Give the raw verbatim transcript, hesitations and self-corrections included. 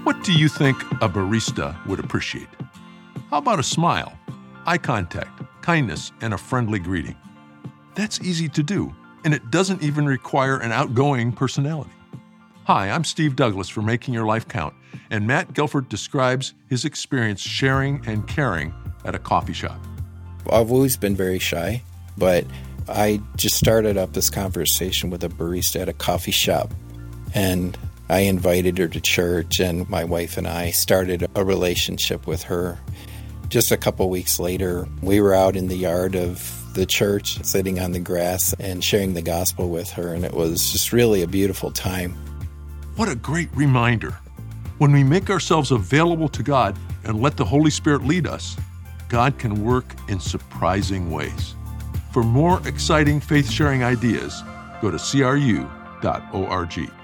What do you think a barista would appreciate? How about a smile, eye contact, kindness, and a friendly greeting? That's easy to do, and it doesn't even require an outgoing personality. Hi, I'm Steve Douglas for Making Your Life Count, and Matt Guilford describes his experience sharing and caring at a coffee shop. I've always been very shy, but I just started up this conversation with a barista at a coffee shop, and I invited her to church, and my wife and I started a relationship with her. Just a couple weeks later, we were out in the yard of the church, sitting on the grass and sharing the gospel with her, and it was just really a beautiful time. What a great reminder. When we make ourselves available to God and let the Holy Spirit lead us, God can work in surprising ways. For more exciting faith-sharing ideas, go to C R U dot org.